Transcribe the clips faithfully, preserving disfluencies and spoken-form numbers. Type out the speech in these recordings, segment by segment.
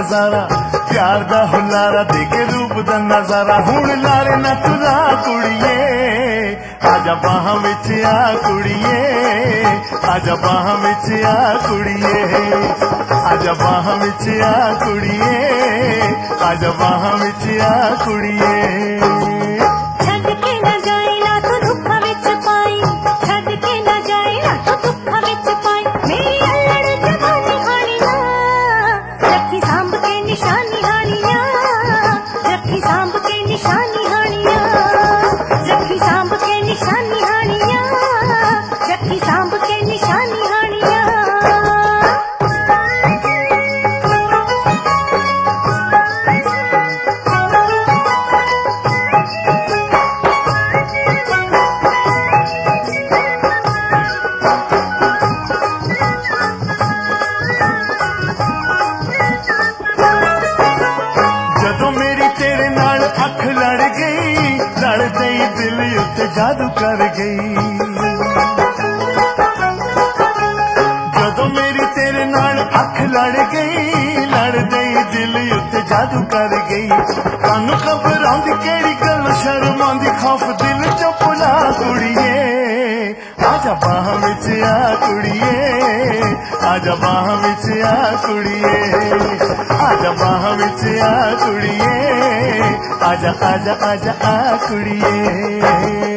नजारा प्यार दा हुलारा देखे रूप दा नजारा हुण लारे ना तुला कुड़िए आजा बाहां विच आ कुड़िए आजा बाहां विच आ कुड़िए आजा बाहां विच आ कुड़िए आजा बाहां विच आ कुड़िए अख लड़ गई लड़ गई दिल उत्ते जादू कर गई जदों मेरी तेरे नाल अख लड़ गई लड़ गई दिल उत्ते जादू कर गई कानू खबर आंदी केड़ी गल शर्म आंदी खौफ दिल चो भुला कुड़िए आजा बाहां विच आ कुड़िए आजा बाहां विच आ कुड़िए आजा बाहां विच आ कुड़िए आजा आजा आजा आ कुड़िए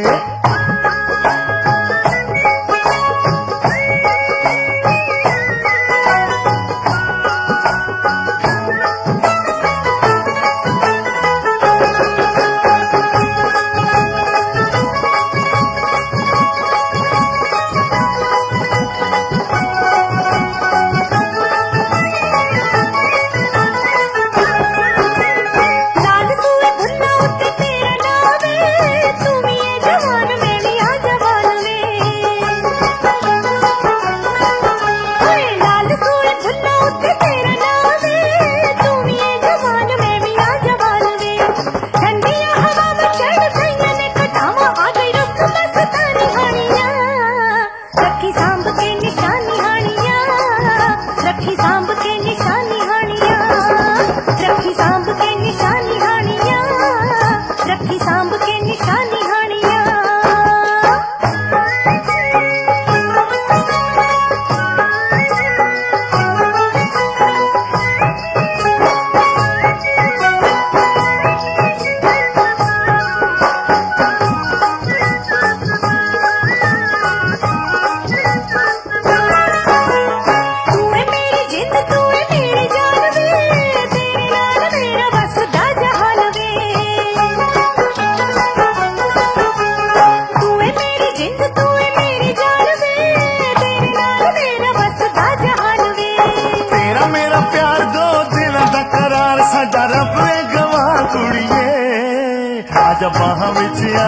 आजा बाहां विच आ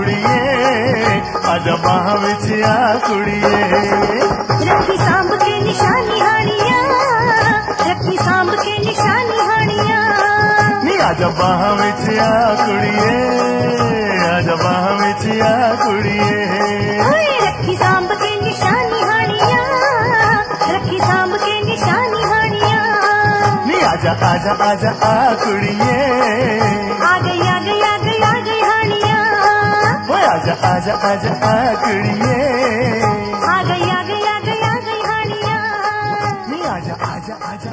कुड़िए आजा बाहां विच आ कुड़िए रखी सांभ के निशानी हानिया रखी सांभ के निशानी हानिया नी आजा बाहां विच आ कुड़िए आजा बाहां विच आ कुड़िए रखी सांभ के निशानी हानिया रखी सांभ के निशानी हानिया नी आजा आजा आजा आ कुड़िए आ गई आ गई आ गई आ गई हानिया आजा आजा आजा आ कुड़िए आ गई आ गई आ गई आ गई हानिया नी आजा आजा आजा